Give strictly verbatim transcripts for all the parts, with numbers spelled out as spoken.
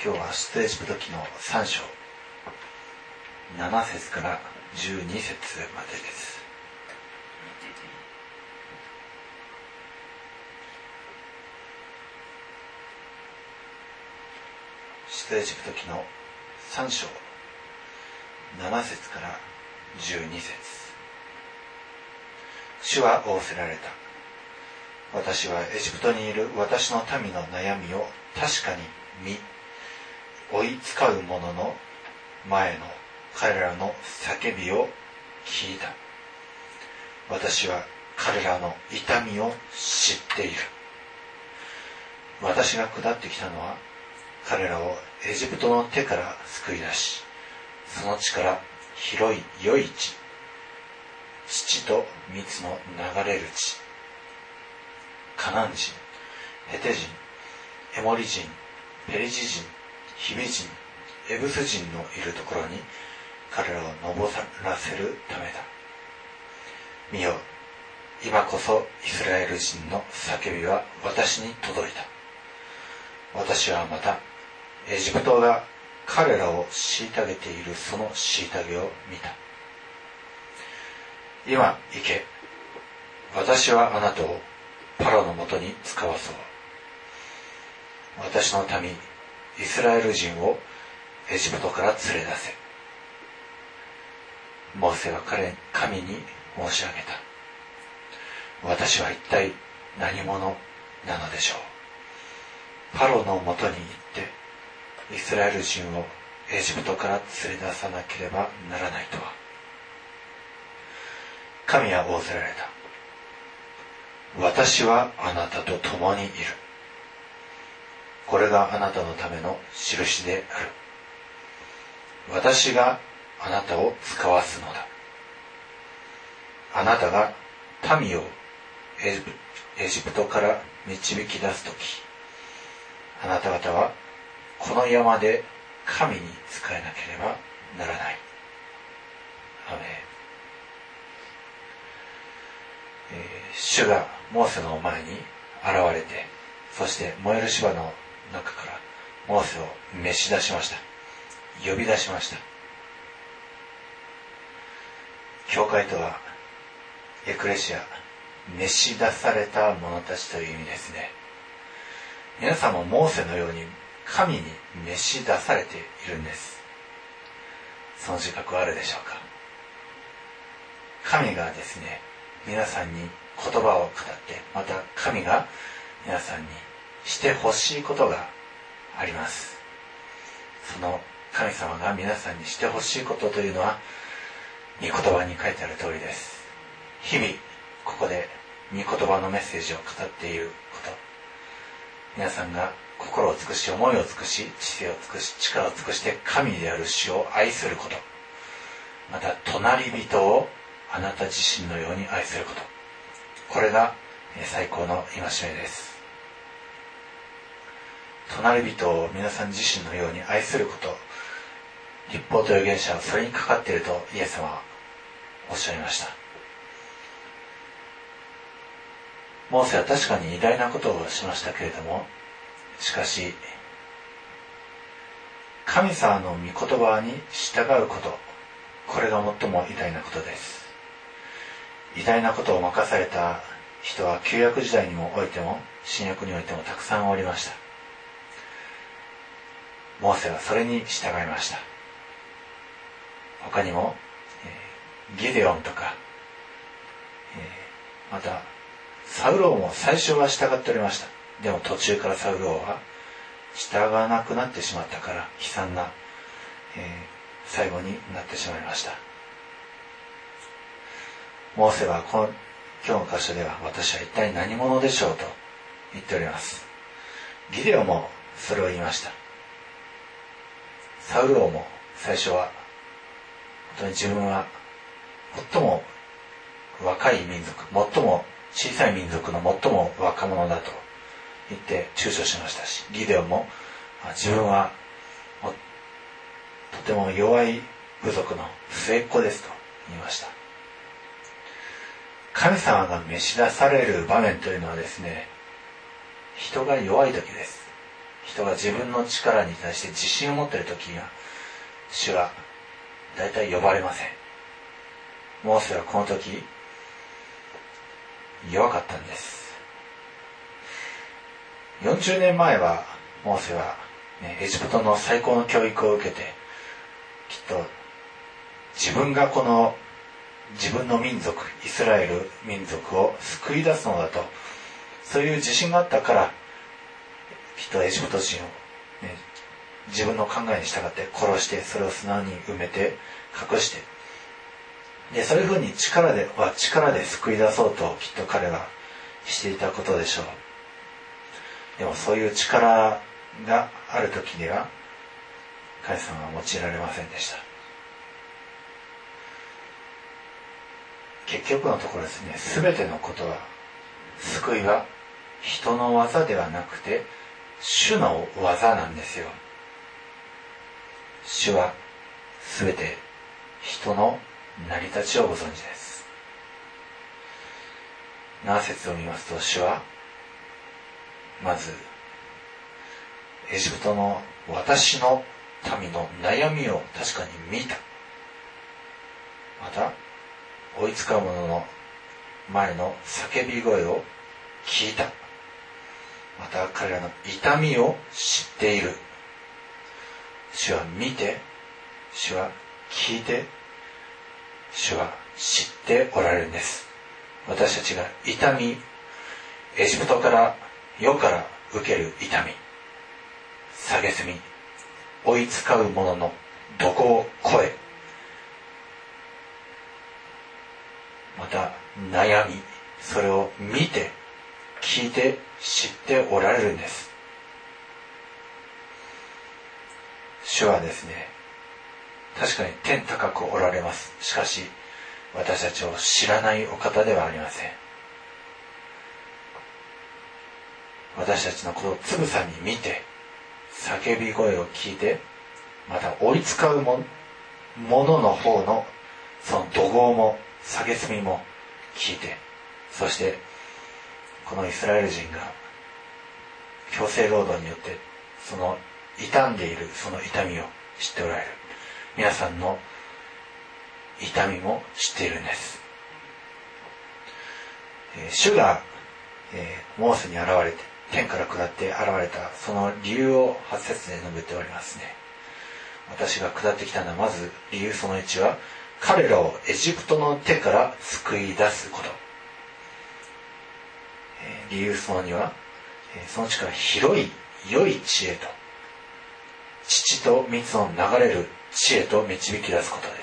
今日は出エジプト記のさん章なな節からじゅうに節までです。出エジプト記のさん章なな節からじゅうに節。主は仰せられた。私はエジプトにいる私の民の悩みを確かに見、追いつかう者の前の彼らの叫びを聞いた。私は彼らの痛みを知っている。私が下ってきたのは彼らをエジプトの手から救い出し、その地から広い良い地、乳と蜜の流れる地、カナン人、ヘテ人、エモリ人、ペリジ人、ヒビ人、エブス人のいるところに彼らを登らせるためだ。見よ、今こそイスラエル人の叫びは私に届いた。私はまたエジプトが彼らを虐げているその虐げを見た。今行け、私はあなたをパロのもとに使わそう。私の民イスラエル人をエジプトから連れ出せ。モーセは彼神に申し上げた。私は一体何者なのでしょう。パロのもとに行ってイスラエル人をエジプトから連れ出さなければならないとは。神は仰せられた。私はあなたと共にいる。これがあなたのための印である。私があなたを使わすのだ。あなたが民をエジプトから導き出すとき、あなた方はこの山で神に仕えなければならない。アメン。えー、主がモーセの前に現れて、そして燃える芝の中からモーセを召し出しました。呼び出しました。教会とはエクレシア、召し出された者たちという意味ですね。皆さんもモーセのように神に召し出されているんです。その自覚はあるでしょうか。神がですね、皆さんに言葉を語って、また神が皆さんにしてほしいことがあります。その神様が皆さんにしてほしいことというのは御言葉に書いてある通りです。日々ここで御言葉のメッセージを語っていること、皆さんが心を尽くし、思いを尽くし、知性を尽くし、力を尽くして神である主を愛すること、また隣人をあなた自身のように愛すること、これが最高の戒めです。隣人を皆さん自身のように愛すること、律法と預言者はそれにかかっているとイエス様はおっしゃいました。モーセは確かに偉大なことをしましたけれども、しかし神様の御言葉に従うこと、これが最も偉大なことです。偉大なことを任された人は旧約時代にもおいても新約においてもたくさんおりました。モーセはそれに従いました。他にも、えー、ギデオンとか、えー、またサウル王も最初は従っておりました。でも途中からサウル王は従わなくなってしまったから悲惨な、えー、最後になってしまいました。モーセはこの今日の箇所では、私は一体何者でしょうと言っております。ギデオンもそれを言いました。サウル王も最初は本当に自分は最も若い民族、最も小さい民族の最も若者だと言って躊躇しましたし、ギデオンも自分はとても弱い部族の末っ子ですと言いました。神様が召し出される場面というのはですね、人が弱い時です。 人が自分の力に対して自信を持っている時には主は大体呼ばれません。モーセはこの時弱かったんです。よんじゅうねんまえはモーセは、ね、エジプトの最高の教育を受けてきっと自分がこの自分の民族イスラエル民族を救い出すのだと、そういう自信があったからきっとエジプト人を、ね、自分の考えに従って殺して、それを砂に埋めて隠して、でそういうふうに力では力で救い出そうときっと彼はしていたことでしょう。でもそういう力がある時には神様は用いられませんでした。結局のところですね、すべてのことは、救いは人の技ではなくて主の技なんですよ。主はすべて人の成り立ちをご存知です。なな節を見ますと、主はまずエジプトの私の民の悩みを確かに見た。また追いつかう者の前の叫び声を聞いた。また彼らの痛みを知っている。主は見て、主は聞いて、主は知っておられるんです。私たちが痛み、エジプトから世から受ける痛み、蔑み、追いつかう者の怒号、声、また悩み、それを見て聞いて知っておられるんです。主はですね、確かに天高くおられます。しかし私たちを知らないお方ではありません。私たちのことをつぶさに見て、叫び声を聞いて、また追いつかうものの方のその怒号も蔑みも聞いて、そしてこのイスラエル人が強制労働によってその傷んでいるその痛みを知っておられる。皆さんの痛みも知っているんです。えー、主が、えー、モーセに現れて、天から下って現れたその理由をはち節で述べておりますね。私が下ってきたのは、まず理由そのいちは、彼らをエジプトの手から救い出すこと。えー、理由そのには、えー、その地から広い良い知恵と乳と蜜の流れる知恵と導き出すことです。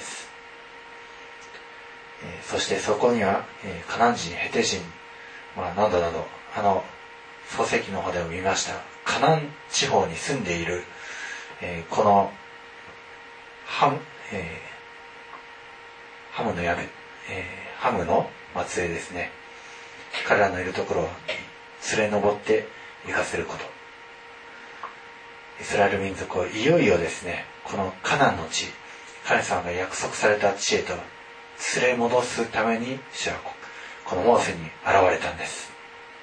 えー、そしてそこには、えー、カナン人、ヘテ人、まあ、などなど、あの創世記の方でも見ましたカナン地方に住んでいる、えー、このハム、えー、ハムのやめ、えー、ハムの末裔ですね。彼らのいるところを連れ上って行かせること。イスラエル民族をいよいよですね、このカナンの地、神様が約束された地へと連れ戻すために主はこのモーセに現れたんです。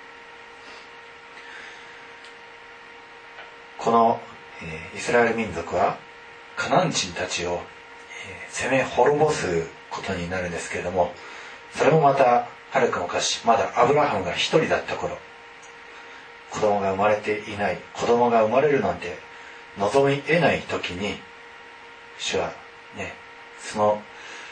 この、えー、イスラエル民族はカナン人たちを、えー、攻め滅ぼすことになるんですけれども、それもまたはるか昔、まだアブラハムが一人だった頃、子供が生まれていない、子供が生まれるなんて望み得ない時に、主はね、その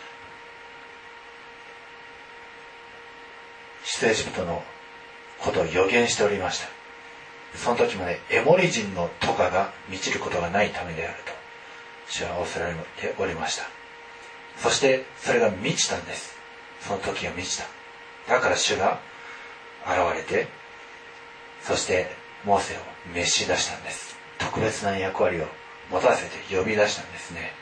出エジプトのことを予言しておりました。その時までエモリ人のトカが満ちることがないためであると主は仰せられておりました。そしてそれが満ちたんです。その時が満ちた。だから主が現れて、そしてモーセを召し出したんです。特別な役割を持たせて呼び出したんですね。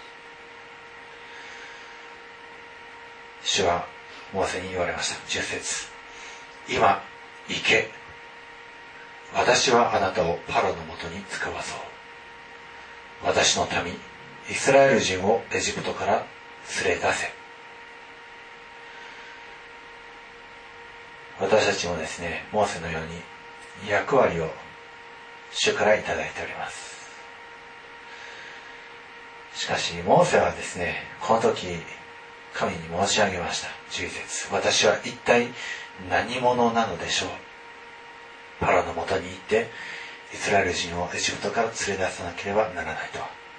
主はモーセに言われました。じゅう節、今行け、私はあなたをパロのもとに使わそう。私の民イスラエル人をエジプトから連れ出せ。私たちもですね、モーセのように役割を主からいただいております。しかしモーセはですね、この時神に申し上げました。じゅうい節、私は一体何者なのでしょう。パロのもとに行ってイスラエル人をエジプトから連れ出さなければならない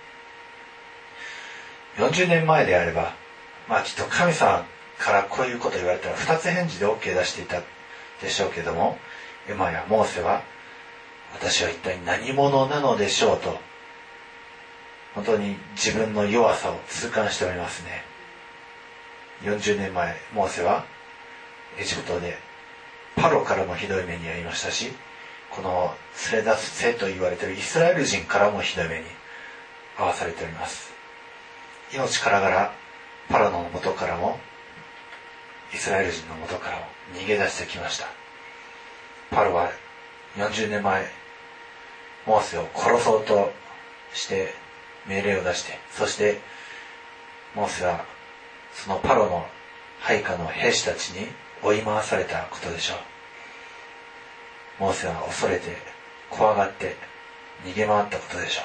と。よんじゅうねんまえであれば、まあきっと神様からこういうこと言われたら二つ返事で OK 出していたでしょうけども、今やモーセは私は一体何者なのでしょうと、本当に自分の弱さを痛感しておりますね。よんじゅうねんまえ、モーセはエジプトでパロからもひどい目に遭いましたし、この連れ出せと言われているイスラエル人からもひどい目に遭わされております。命からがらパロの元からもイスラエル人の元からも逃げ出してきました。パロはよんじゅうねんまえモーセを殺そうとして命令を出して、そしてモーセはそのパロの配下の兵士たちに追い回されたことでしょう。モーセは恐れて怖がって逃げ回ったことでしょ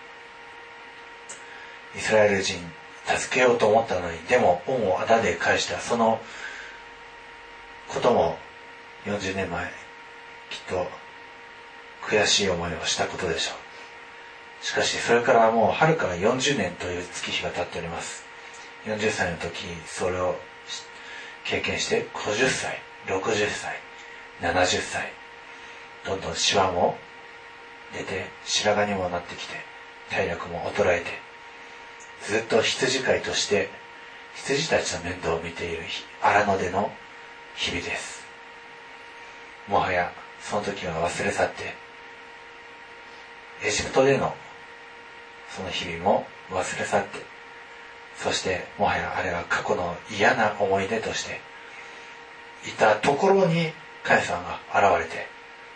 う。イスラエル人助けようと思ったのに、でも恩をあだで返したそのこともよんじゅうねんまえきっと悔しい思いをしたことでしょう。しかしそれからもうはるかよんじゅうねんという月日が経っております。よんじゅっさいの時それを経験してごじゅっさい、ろくじゅっさい、ななじゅっさい、どんどんシワも出て白髪にもなってきて体力も衰えて、ずっと羊飼いとして羊たちの面倒を見ている荒野での日々です。もはやその時は忘れ去ってエジプトでのその日々も忘れ去って、そしてもはやあれは過去の嫌な思い出としていたところに神様が現れて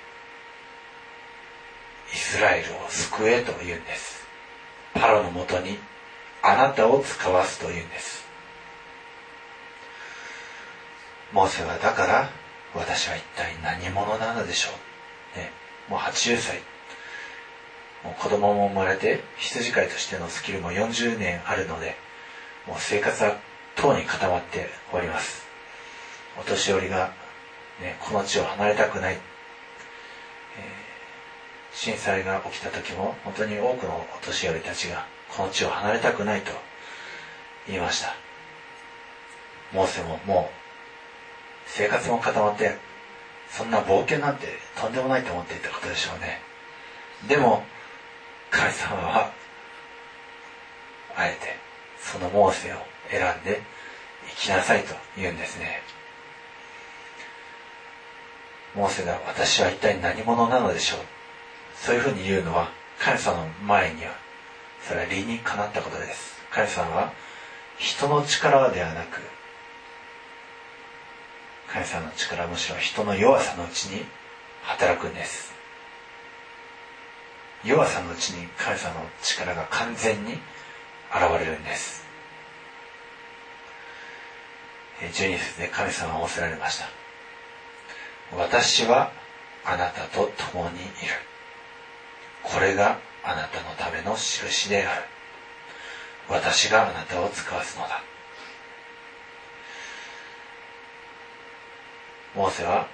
イスラエルを救えと言うんです。パロのもとにあなたを使わすと言うんです。モーセはだから私は一体何者なのでしょう、ね、もうはちじゅっさい、もう子供も生まれて羊飼いとしてのスキルもよんじゅうねんあるので、もう生活はとうに固まっております。お年寄りが、ね、この地を離れたくない、えー、震災が起きた時も本当に多くのお年寄りたちがこの地を離れたくないと言いました。モーセももう生活も固まってそんな冒険なんてとんでもないと思っていたことでしょうね。でも神様はあえてそのモーセを選んで生きなさいと言うんですね。モーセが私は一体何者なのでしょう、そういうふうに言うのは神様の前にはそれは理にかなったことです。神様は人の力ではなく、神様の力はむしろ人の弱さのうちに働くんです。弱さのうちに神様の力が完全に現れるんです。じゅうに節で神様は仰せられました。私はあなたと共にいる。これがあなたのための印である。私があなたを使わすのだ。モーセは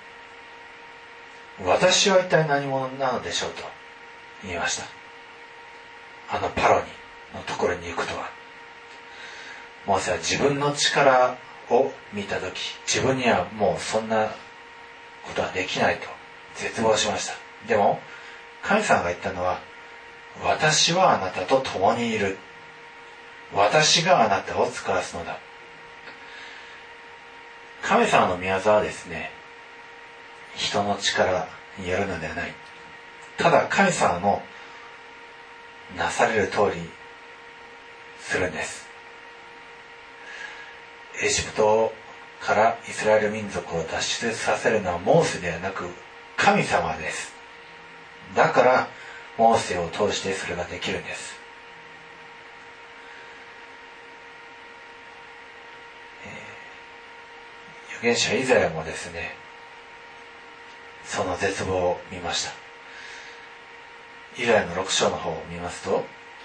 私は一体何者なのでしょうと言いました。あのパロにのところに行くとは。モーセは自分の力を見たとき、自分にはもうそんなことはできないと絶望しました。でも神様が言ったのは、私はあなたと共にいる。私があなたを使わすのだ。神様の御業はですね、人の力によるのではない。ただ神様のなされる通りするんです。エジプトからイスラエル民族を脱出させるのはモーセではなく神様です。だからモーセを通してそれができるんです。えー、預言者イザヤもですね、その絶望を見ました。 イザヤのろく章の方を見ますと、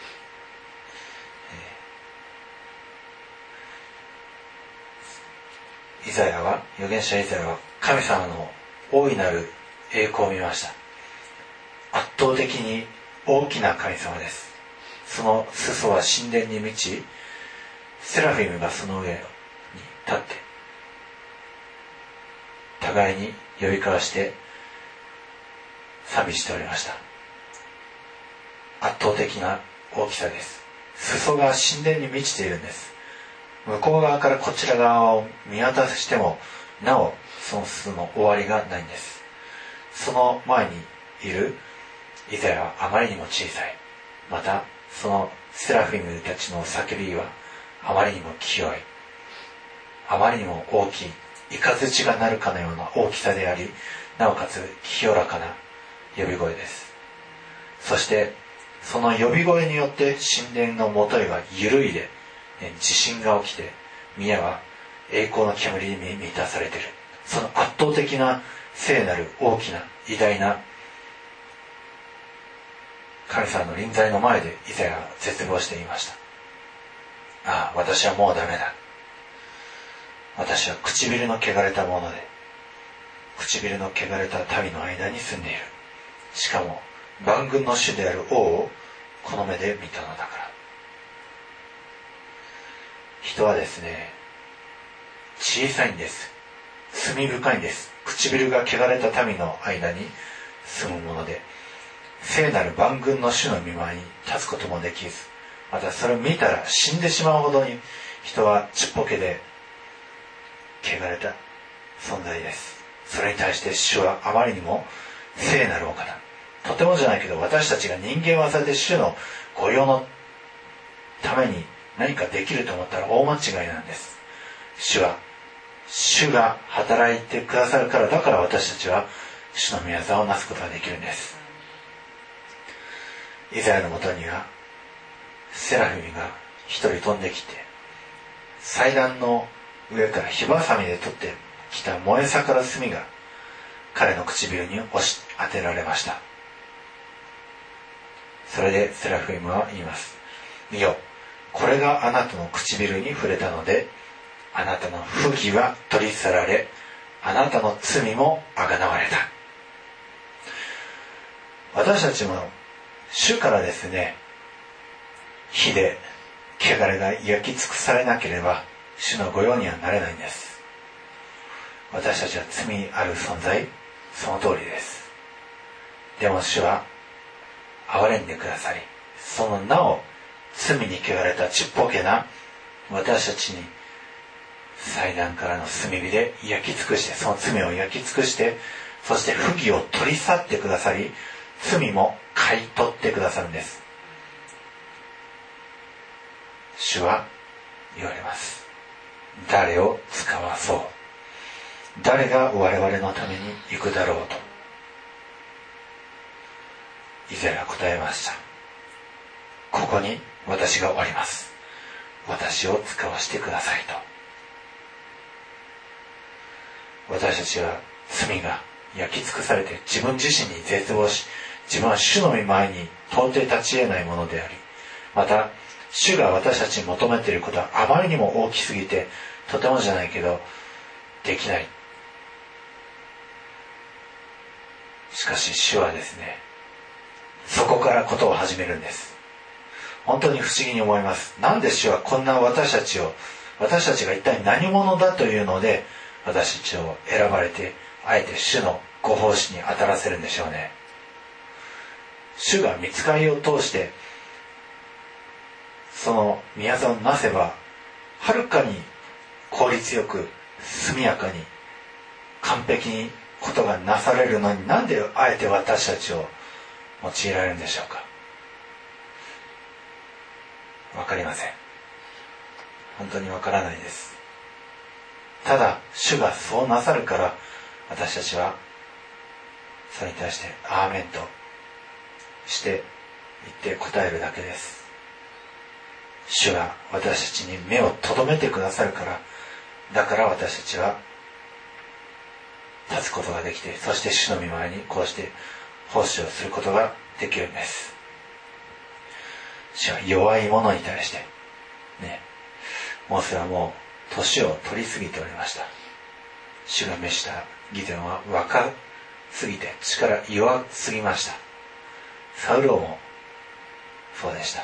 イザヤは、預言者イザヤは神様の大いなる栄光を見ました。圧倒的に大きな神様です。その裾は神殿に満ち、セラフィムがその上に立って互いに呼び交わして賛美しておりました。圧倒的な大きさです。裾が神殿に満ちているんです。向こう側からこちら側を見渡してもなおその裾の終わりがないんです。その前にいるイザヤはあまりにも小さい。またそのセラフィムたちの叫びはあまりにも清い。あまりにも大きい。雷が鳴るかのような大きさであり、なおかつ清らかな呼び声です。そしてその呼び声によって神殿のもといは揺るいで地震が起きて、宮は栄光の煙に満たされている。その圧倒的な聖なる大きな偉大な神様の臨在の前でイザヤは絶望していました。ああ、私はもうダメだ。私は唇の汚れたもので、唇の汚れた民の間に住んでいる。しかも万軍の主である王をこの目で見たのだから。人はですね、小さいんです。罪深いんです。唇が汚れた民の間に住むもので、聖なる万軍の主の御前に立つこともできず、またそれを見たら死んでしまうほどに人はちっぽけで汚れた存在です。それに対して主はあまりにも聖なるお方。とてもじゃないけど、私たちが人間技で主の御用のために何かできると思ったら大間違いなんです。主は主が働いてくださるから、だから私たちは主の御業をなすことができるんです。イザヤのもとにはセラフィムが一人飛んできて、祭壇の上から火ばさみで取ってきた燃え盛る炭が彼の唇に押し当てられました。それでセラフィムは言います。見よ、これがあなたの唇に触れたので、あなたの不義は取り去られ、あなたの罪もあがなわれた。私たちも主からですね、火で汚れが焼き尽くされなければ主の御用にはなれないんです。私たちは罪ある存在、その通りです。でも主は憐れんでくださり、そのなお罪に汚れたちっぽけな私たちに祭壇からの炭火で焼き尽くして、その罪を焼き尽くして、そして不義を取り去ってくださり、罪も買い取ってくださるんです。主は言われます。誰を使わそう、誰が我々のために行くだろうと。イザヤが答えました。ここに私がおります。私を使わせてくださいと。私たちは罪が焼き尽くされて自分自身に絶望し、自分は主の御前に到底立ち得ないものであり、また主が私たちに求めていることはあまりにも大きすぎて、とてもじゃないけどできない。しかし主はですね、そこからことを始めるんです。本当に不思議に思います。なんで主はこんな私たちを、私たちが一体何者だというので私たちを選ばれて、あえて主のご奉仕に当たらせるんでしょうね。主が御使いを通してその御業をなせば、はるかに効率よく速やかに完璧にことがなされるのに、なんであえて私たちを用いられるんでしょうか。わかりません。本当にわからないです。ただ主がそうなさるから、私たちはそれに対してアーメンとして言って答えるだけです。主が私たちに目を留めてくださるから、だから私たちは立つことができて、そして主の御前にこうして奉仕をすることができるんです。主は弱い者に対してね、モーセはもう年を取り過ぎておりました。主が召したギデオンは若すぎて力弱すぎました。サウル王もそうでした。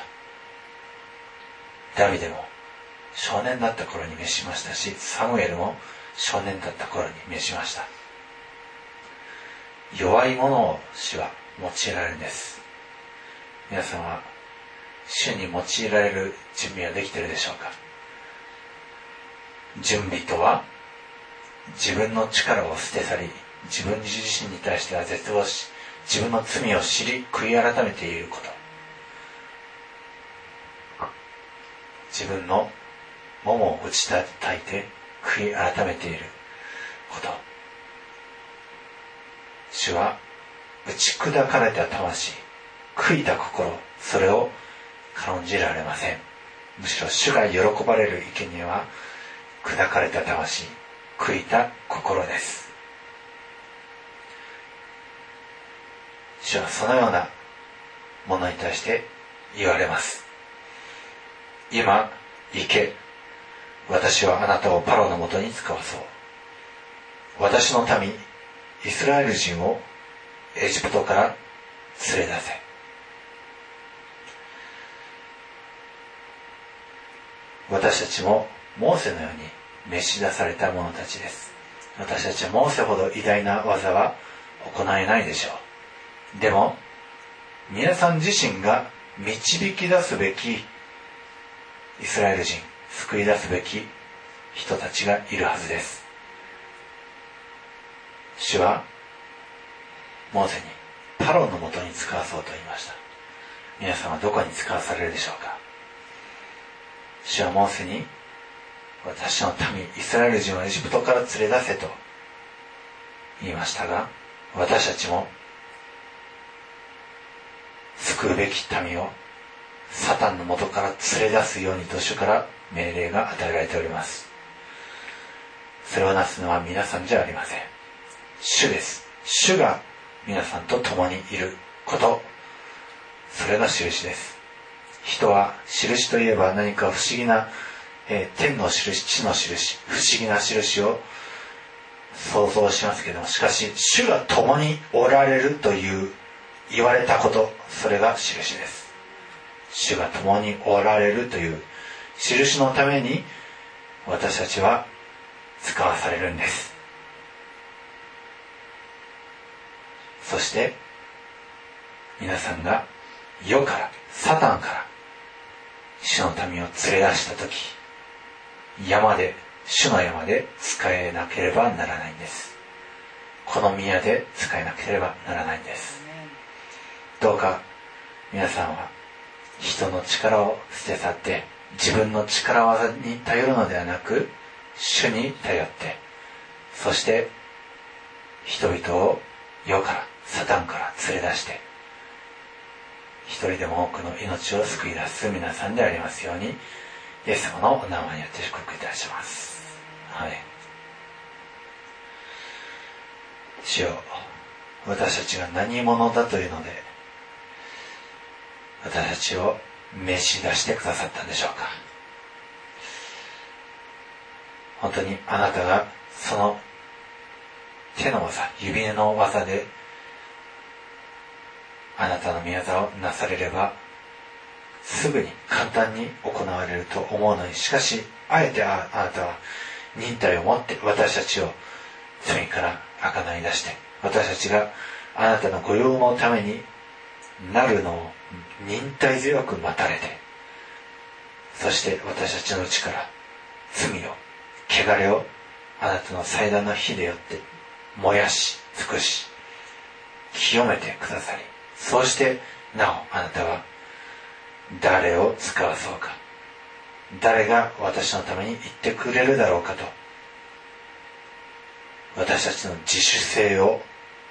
ダビデも少年だった頃に召しましたし、サムエルも少年だった頃に召しました。弱い者を主は用いられるんです。皆さんは主に用いられる準備はできているでしょうか。準備とは、自分の力を捨て去り、自分自身に対しては絶望し、自分の罪を知り悔い改めていること、自分の桃を打ち叩いて悔い改めていること。主は打ち砕かれた魂、悔いた心、それを軽んじられません。むしろ主が喜ばれる生贄は砕かれた魂、悔いた心です。主はそのようなものに対して言われます。今行け、私はあなたをパロのもとに使わそう。私の民イスラエル人をエジプトから連れ出せ。私たちもモーセのように召し出された者たちです。私たちはモーセほど偉大な技は行えないでしょう。でも皆さん自身が導き出すべきイスラエル人、救い出すべき人たちがいるはずです。主はモーセにパロのもとに使わそうと言いました。皆さんはどこに使わされるでしょうか。主はモーセに、私の民イスラエル人をエジプトから連れ出せと言いましたが、私たちも救うべき民をサタンの元から連れ出すようにと主から命令が与えられております。それをなすのは皆さんじゃありません。主です。主が皆さんと共にいること、それが印です。人は印といえば何か不思議な、えー、天の印、地の印、不思議な印を想像しますけども、しかし主が共におられるという言われたこと、それが印です。主が共におられるという印のために私たちは使わされるんです。そして皆さんが世からサタンから主の民を連れ出したとき、山で主の山で使えなければならないんです。この宮で使えなければならないんです。どうか皆さんは人の力を捨て去って自分の力技に頼るのではなく、主に頼って、そして人々を世からサタンから連れ出して一人でも多くの命を救い出す皆さんでありますように、イエス様のお名前によって祝福いたします。はい。主よ、私たちが何者だというので私たちを召し出してくださったんでしょうか。本当にあなたがその手の技、指の技であなたの御業をなされればすぐに簡単に行われると思うのに、しかしあえて あ, あなたは忍耐を持って私たちを罪から贖い出して、私たちがあなたの御用のためになるのを忍耐強く待たれて、そして私たちのうちから罪を、汚れをあなたの祭壇の火でよって燃やし尽くし清めてくださり、そうしてなおあなたは誰を使わそうか、誰が私のために言ってくれるだろうかと、私たちの自主性を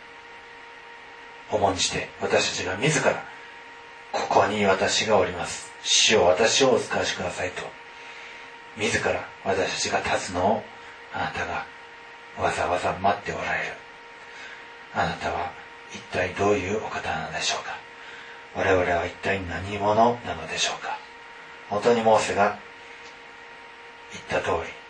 重んじて、私たちが自らここに私がおります、主よ私をお使わしくださいと自ら私たちが立つのをあなたがわざわざ待っておられる。あなたは一体どういうお方なのでしょうか。 我々は一体何者なのでしょうか。本当にモーセが言った通り、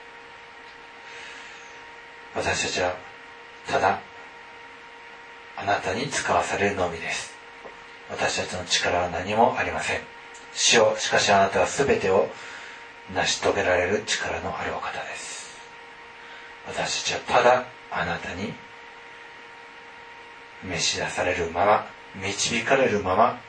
私たちはただあなたに使わされるのみです。私たちの力は何もありません。主よ、しかしあなたは全てを成し遂げられる力のあるお方です。私たちはただあなたに召し出されるまま、導かれるまま、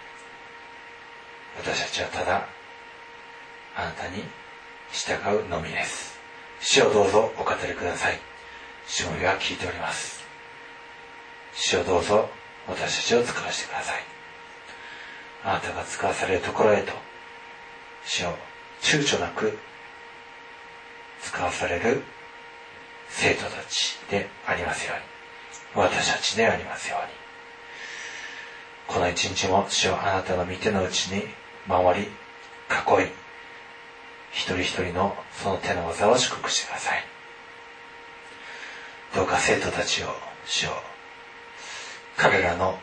私たちはただあなたに従うのみです。主をどうぞお語りください。主の身は聞いております。主をどうぞ私たちを使わせてください。あなたが使わされるところへと、主を躊躇なく使わされる生徒たちでありますように、私たちでありますように、この一日も主をあなたの御手の内に守り、囲い、一人一人のその手の技を祝福してください。どうか生徒たちを、主を、彼らの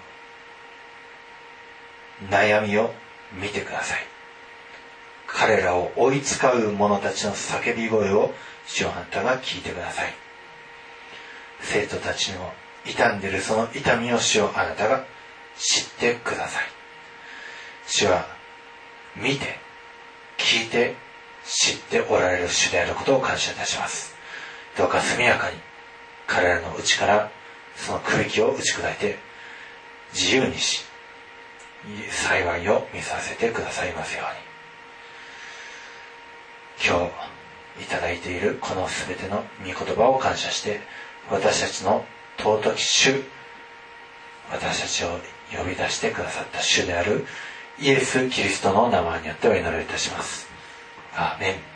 悩みを見てください。彼らを追い使う者たちの叫び声を主よあなたが聞いてください。生徒たちの傷んでいるその痛みを主よあなたが知ってください。主は見て、聞いて、知っておられる主であることを感謝いたします。どうか速やかに彼らの内からその区域を打ち砕いて自由にし、幸いを見させてくださいますように。今日いただいているこのすべての御言葉を感謝して、私たちの尊き主、私たちを呼び出してくださった主であるイエス・キリストの名前によってお祈りいたします。アーメン。